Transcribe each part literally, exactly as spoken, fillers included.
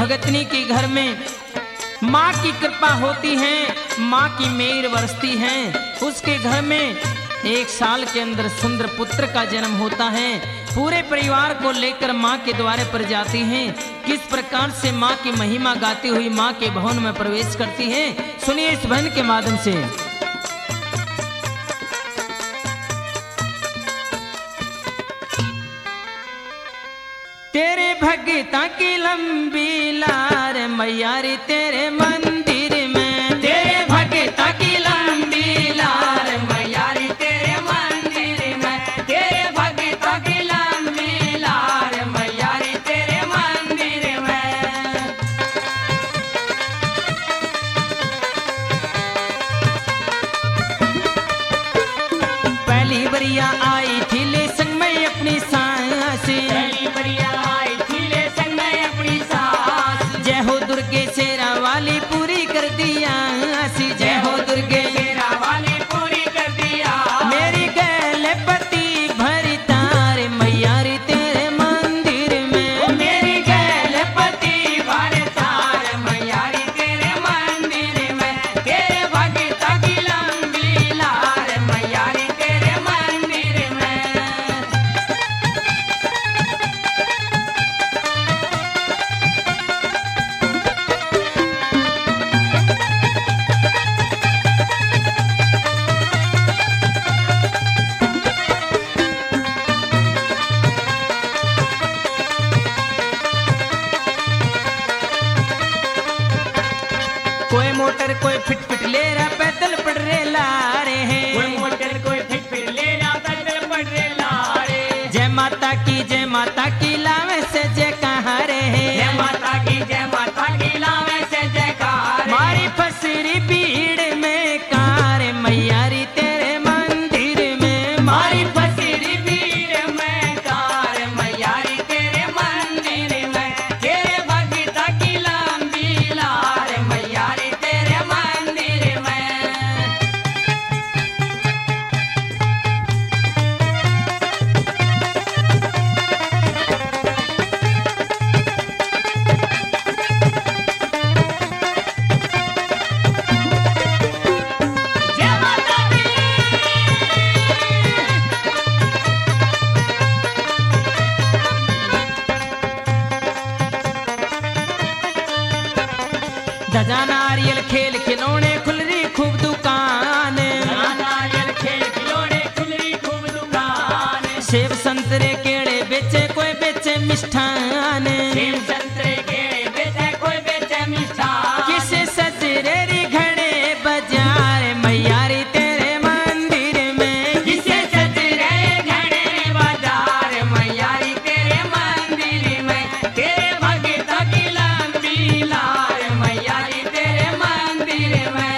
भगतनी के घर में माँ की कृपा होती है, माँ की मेहर बरसती है। उसके घर में एक साल के अंदर सुंदर पुत्र का जन्म होता है। पूरे परिवार को लेकर माँ के द्वारे पर जाती हैं। किस प्रकार से माँ की महिमा गाती हुई माँ के भवन में प्रवेश करती हैं, सुनिए इस भजन के माध्यम से। तेरे भगता की लंबी लार मैया रे तेरे मंदिर में, तेरे भगता की लंबी लार मैया रे तेरे मंदिर में, तेरे भगता की लंबी लार मैया रे तेरे मंदिर में। पहली बरिया आई थी ले संग में अपनी सांस, पहली बरिया आई थी ले संग में अपनी सांस। जय हो दुर्गे शेरा वाली पूरी कर दिया, जय हो दुर्गे शेरा वाली पूरी कर दिया। मेरी गले पति भरी तार मैया रे तेरे मंदिर में, मेरी गले पति भरी तार मैया रे तेरे मंदिर में, तेरे भगता की लंबी लार मैया रे तेरे मंदिर में। कोई मोटर कोई फिट फिट ले रहा पैदल पड़ रे ला रहे हैं, कोई मोटर कोई फिट फिट ले रहा पैदल पड़ रे ला रे। जय माता की जय माता की लावे से जय कहाँ रे हैं, जय माता की जय माता की लावे से जय कहाँ रे। मारी फसरी भीड़ में कार मैया रे तेरे मंदिर में, मारी फसरी भीड़ में कार मैया रे तेरे मंदिर में, तेरे भगता की लंबी लार मैया रे तेरे मंदिर में। जय माता दी। धजा नारियल खेल खिलौने खुल रही खूब दुकान, नारियल खेल खिलौने खुल रही खूब दुकान। सेब संतरे केड़े बेचे कोई बेचे मिष्ठान, सेब संतरे केड़े बेचे कोई बेचे मिष्ठान। किसे सजरे रे घड़े बाजार मैया रे तेरे मंदिर में, किसे सजरे घड़े बाजार मैया रे तेरे मंदिर में, तेरे भगता की लंबी लार मैया रे तेरे मंदिर में।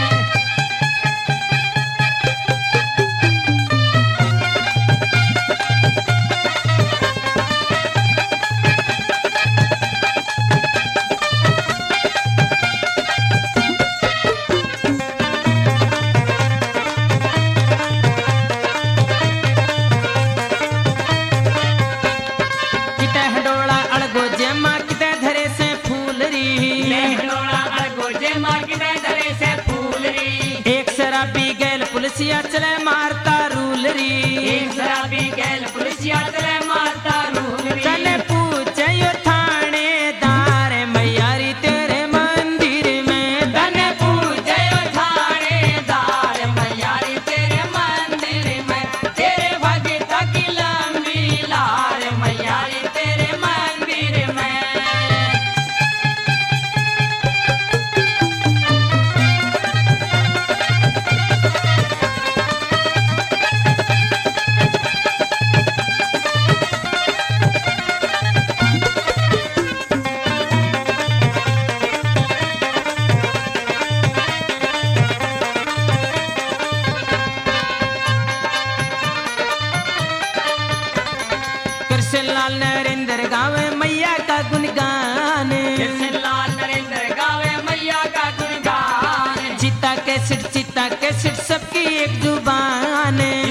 किते हडोला अड़गो जेमा किते धरे से फूल री, हडोला अड़गो जेमा किते धरे से फूल री। एक शराबी गैल पुलिसिया चले मारता रूल री, एक शराबी गैल पुलिसिया चले मारता रूल री। चले पूछे यो थानेदार मैया रे तेरे मंदिर में, तने पूछे यो थानेदार मैया रे तेरे मंदिर में, तेरे भगता की लंबी लार मैया रे तेरे मंदिर में। कृष्ण लाल नरेंद्र गावे मैया का गुणगान, कृष्ण लाल नरेंद्र गावे मैया का गुणगान। चिता के सिट चिता के सिट सबकी एक जुबान,